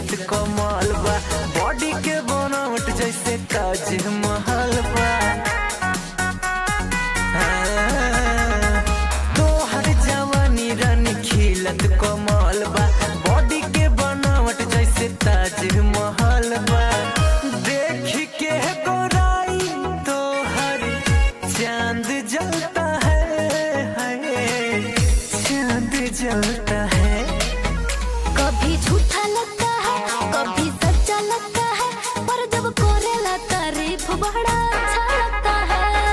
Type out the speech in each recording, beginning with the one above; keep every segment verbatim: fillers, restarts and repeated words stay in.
खिलत कमाल बा, बॉडी के बनावट जैसे ताजमहल बा। तोहर जवानी रानी खिलत कमाल बा, बॉडी के बनावट जैसे ताजमहल बा। देख के गोराई तोहर चांद जलता है, चांद जलता है। कभी झूठा लगता है कभी सच्चा लगता है, पर जब करेला तारीफ बड़ा अच्छा लगता है।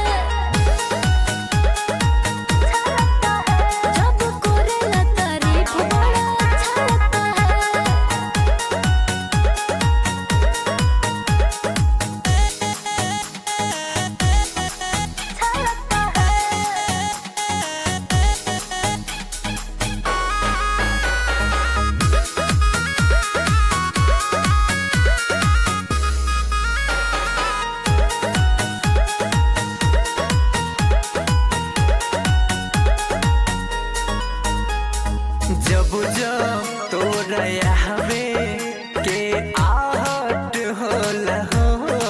जब करेला तारीफ बड़ा अच्छा लगता है। अच्छा लगता है। जब जब तोरा हवे के आहट होला हो,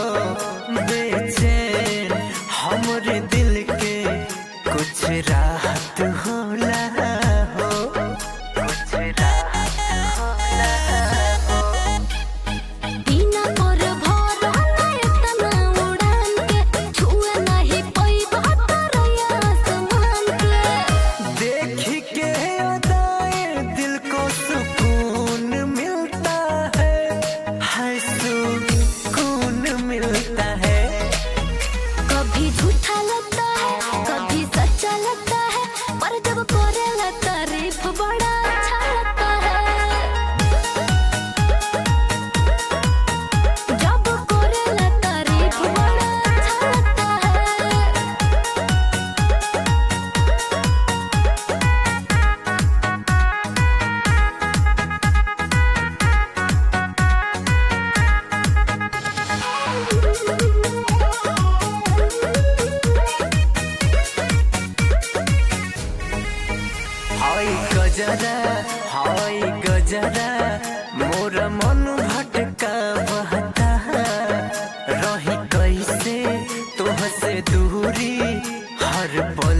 बेचैन हमरे दिल के कुछ राहत होला हो, कुछ राहत होला हो। बिना और भर होला इतना उड़ान के, छुए नहीं पैबा तरैया आसमान के। देख के अदाएं दिल को सुकून मिलता है, है सुकून मिलता है। कभी झूठा लगता है कभी सच्चा लगता है, पर जब करेला तारीफ बड़ा अच्छा लगता है। जब करेला तारीफ बड़ा अच्छा लगता है। हाय गजरा हाय गजरा, मोरा मन भटका बहता रही कैसे तोहसे दूरी, हर पल